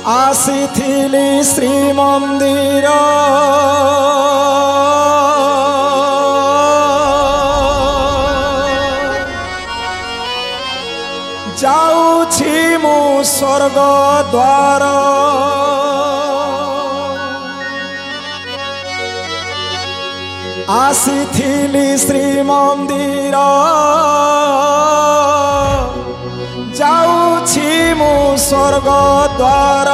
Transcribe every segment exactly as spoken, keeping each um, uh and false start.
ଆସିଥିଲି ଶ୍ରୀମନ୍ଦିର ଯାଉଛି ମୁଁ ସ୍ୱର୍ଗ ଦ୍ୱାର ଆସିଥିଲି ଶ୍ରୀମନ୍ଦିର ଯାଉଛି ମୁଁ ସ୍ୱର୍ଗ ଦ୍ୱାର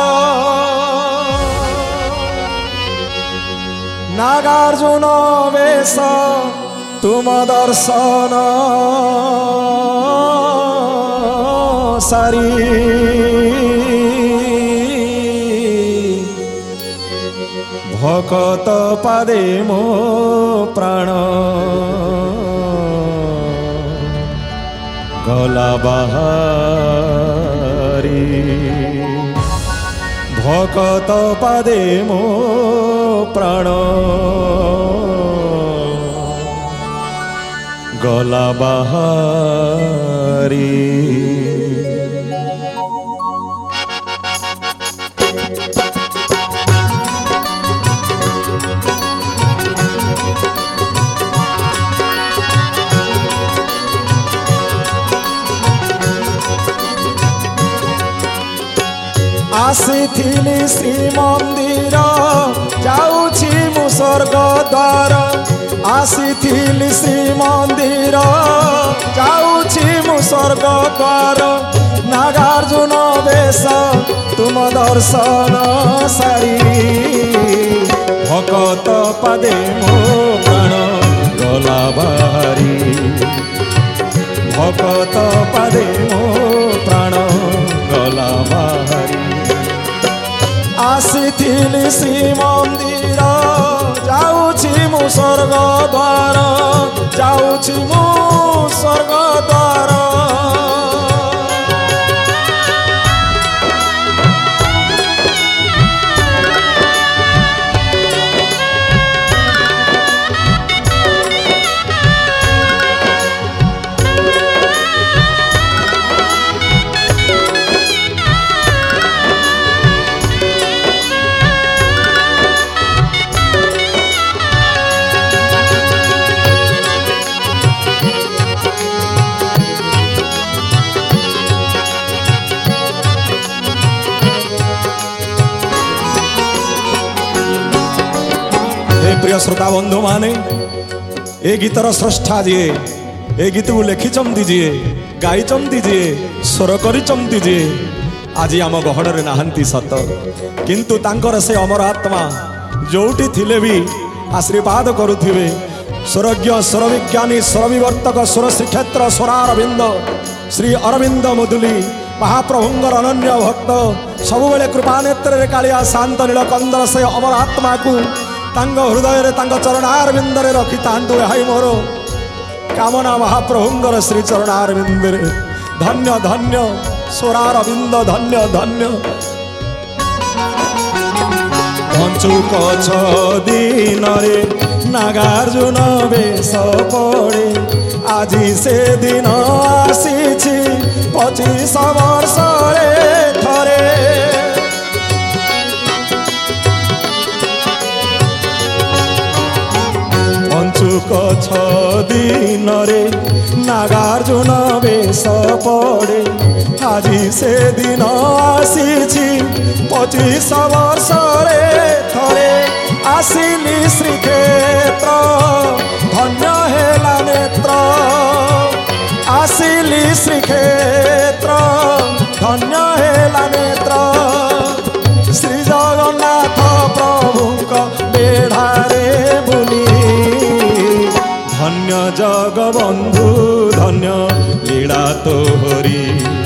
ନାଗାର୍ଜୁନ ବେଶ ତୁମ ଦର୍ଶନ ସାରି ଭକତ ପାଦେ ମୋ ପ୍ରାଣ ଗଲା ବାହାରି ଭକତ ପାଦେ ମୋ ପ୍ରାଣ ଗଲା ବାହାରି ଆସିଥିଲି ଶ୍ରୀମନ୍ଦିର ଯାଉଛି ମୁଁ ସ୍ୱର୍ଗ ଦ୍ୱାର ଆସିଥିଲି ଶ୍ରୀମନ୍ଦିର ଯାଉଛି ମୁଁ ସ୍ୱର୍ଗ ଦ୍ୱାର ନାଗାର୍ଜୁନ ବେଶ ତୁମ ଦର୍ଶନ ସାରି ଭକତ ପାଦେ ମୋ ପ୍ରାଣ ଗଲା ବାହାରି ଭକତ ପାଦେ ମୋ ପ୍ରାଣ ଗଲା ବାହାରି ଆସିଥିଲି ଶ୍ରୀମନ୍ଦିର ଯାଉଛି ମୁଁ ସ୍ୱର୍ଗ ଦ୍ୱାର ଯାଉଛି ମୁଁ ସ୍ୱର୍ଗ ଦ୍ୱାର प्रिय श्रोता बंधु माने ए गीतर स्रष्टा जी ए गीत को लिखिंट जी गाईचंती जी स्वर करिचंती जी आज आम गहड़े नहांती सत किंतु तांकर से अमर आत्मा जोटी थिले भी आशीर्वाद करुथिबे स्वर्गीय स्वर विज्ञानी स्वर विवर्तक स्वर श्रीक्षेत्र स्वरारविंद श्री अरविंद मुदुली महाप्रभुंगर अनन्य भक्त सबुबले कृपानेत्र कालिया शांत नीलकंदर से अमर आत्मा को तांग हृदय रे तांग चरणारविंद रे रखी तांतु हाई मोर कामना महाप्रभुंगर श्री चरणारविंद रे धन्य धन्य स्वरारविंद धन्य धन्य पंचुक दिन रे नागार्जुन बेश पड़े आज से दिन आसी पचीस वर्ष थरे पंचुक दिन रे नागार्जुन बेश पड़े आज से दिन आसी पचीस वर्ष थरे आसिली श्रीक्षेत्र धन्य हेला नेत्र आसिली श्रीक्षेत्र धन्य हेला नेत्र श्री जगन्नाथ प्रभुक बेढ़ारे बुली धन्य जगबंधु धन्य लीला तोहरी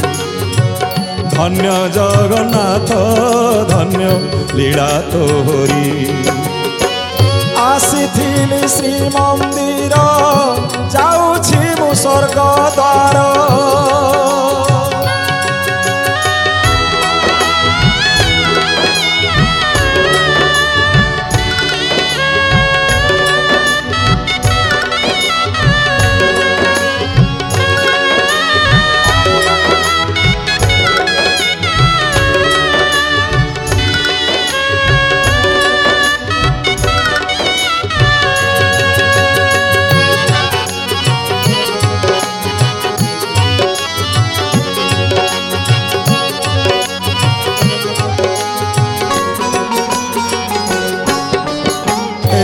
धन्य जगन्नाथ धन्य लीला तोहरी आसीथिली श्रीमंदिर जाऊछि मु स्वर्ग द्वार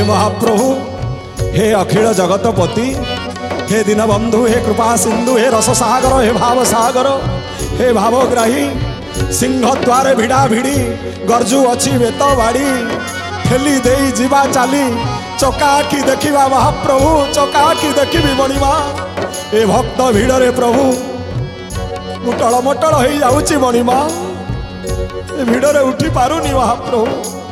महाप्रभु हे अखिल जगतपति हे दीनबंधु हे कृपा सिंधु हे रस सागर हे भाव सागर हे भावग्राही सिंह द्वारे भिड़ा भिड़ी गर्जु अच्छी बेत बाड़ी ठेली दे जीवा चाली चकाखी देखा महाप्रभु चकाखी देखी बणिमा ए भक्त भिड़े प्रभु मुटल मोटल हो जाऊँगी बणिमा ए भिड़े उठी पारुनी महाप्रभु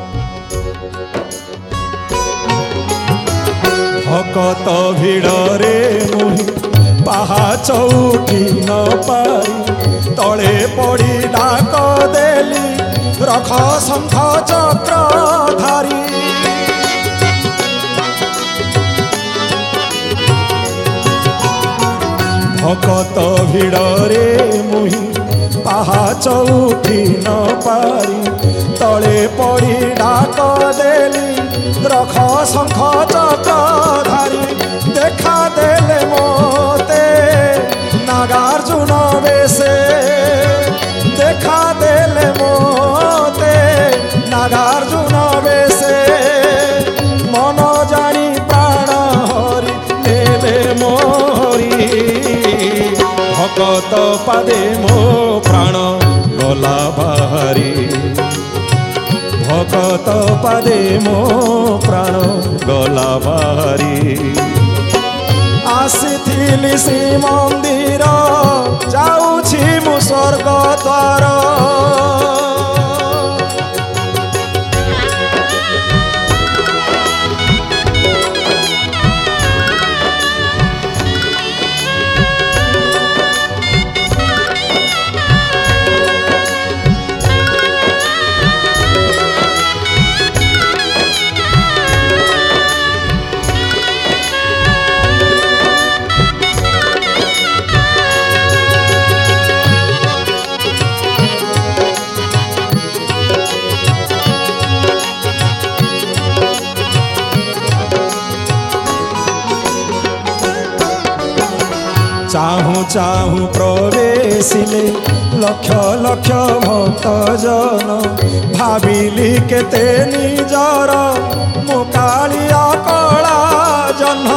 भकत भिड़े मुहि पाहाच उठी न पारी तले पड़ी डाक देली रख शंख चक्र धारी भकत भिड़े मुहि पाहाच उठी न पारी तले पड़ी डाक देली रख शंख चक्र धारी देखा देले मोते नागार्जुन बेसे देखा देले मोते नागार्जुन बेसे मन जानी प्राण हरि नेले मोरी भकत पादे मो प्राण गला बाहरी भकत पादे मो प्राण गला बाहरी आसीथिली श्री मंदिर जाऊछि मु स्वर्ग द्वार चाहू चाहू प्रवेशिले लक्ष लक्ष भक्त जन भाविली केते निजर मुकालिया कला जन्ह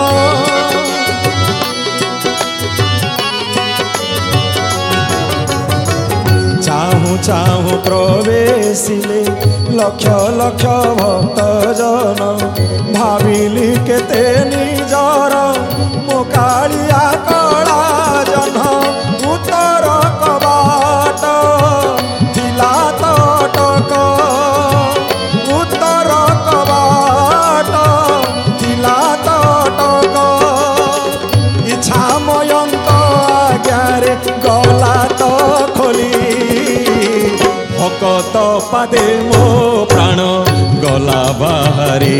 चाहू चाहू प्रवेशिले लक्ष लक्ष भक्त जन भाविली केते निजर मुकालिया कला जन्ह उत्तर कबाट थिला तटक उत्तर कबाट थिला तटक इच्छा मयंक आज्ञारे गला तो खोली भकत पादे मो प्राण गला बाहरी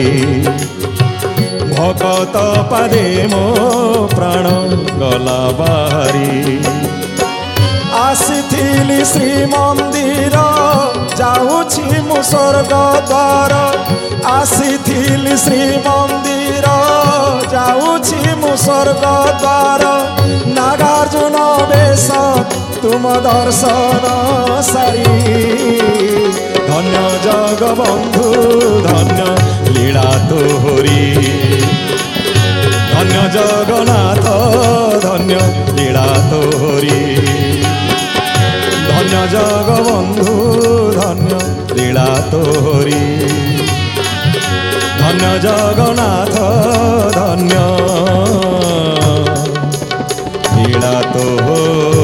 भकत पादे मो प्राण गला बाहरी आसीथिली श्री मंदिर जाऊछि मु स्वर्ग द्वार आसीथिली श्री मंदिर जाऊछि मु स्वर्ग द्वार नागार्जुन बेश तुम दर्शन सारी धन्य जगबंधु धन्य लीला तोहरी धन्य जगन्नाथ धन्य लीला तोहरी धन्य जगबंधु धन्य लीला तोहरी धन्य जगन्नाथ धन्य लीला तोहरी।